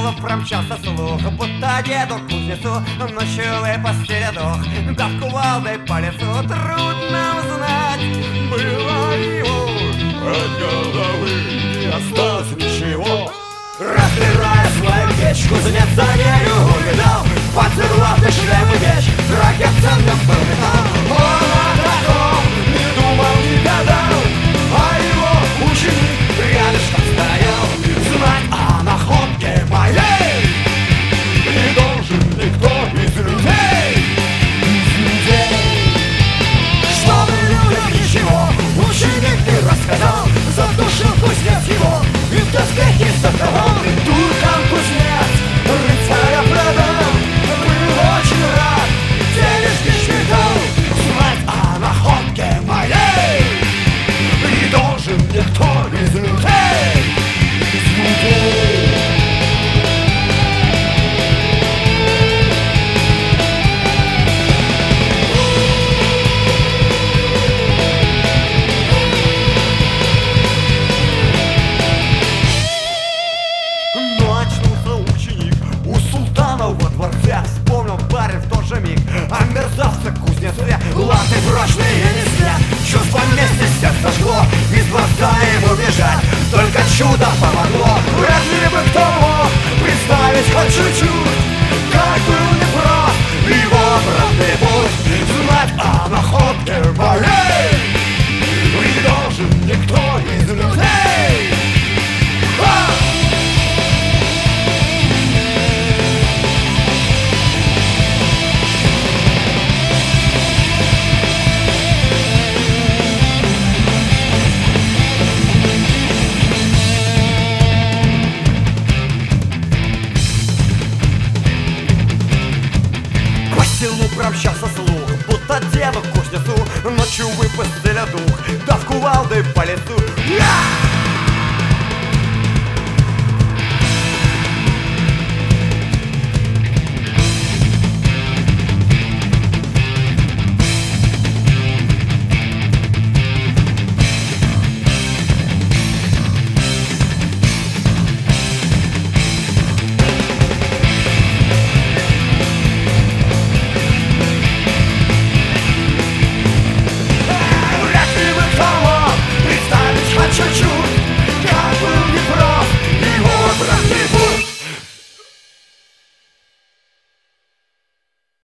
селу промчался слух, будто деду кузнецу ночью в постели дух. Да в кувалдой по лицу трудно узнать, было его от головы не осталось ничего. Разбирая свою печь, кузнец за нею увидал подзерлатый шлем и меч, драки в ценном был металл. Он о таком не думал, не гадал, а его ученик рядышком стоял. Знать о находке моей не должен никто из людей. Чтобы людям ничего ученик не рассказал, задушил кузнец его и в доспехи заковал. Туркам кузнец рыцаря продал, был очень рад, денежки считал. Знать о находке моей не должен никто из людей. Вспомнил парень в тот же миг о мерзавце кузнеце. Латы прочные несли, чувство вместе сердце жгло, из дворца ему бежать только чудо помогло. Разве бы кто мог представить хоть чуть-чуть, как был непрост его обратный путь. Знать о находке моей не должен никто из людей. Промчался слух, будто деду кузнецу ночью выпустили дух, да в кувалды по лицу.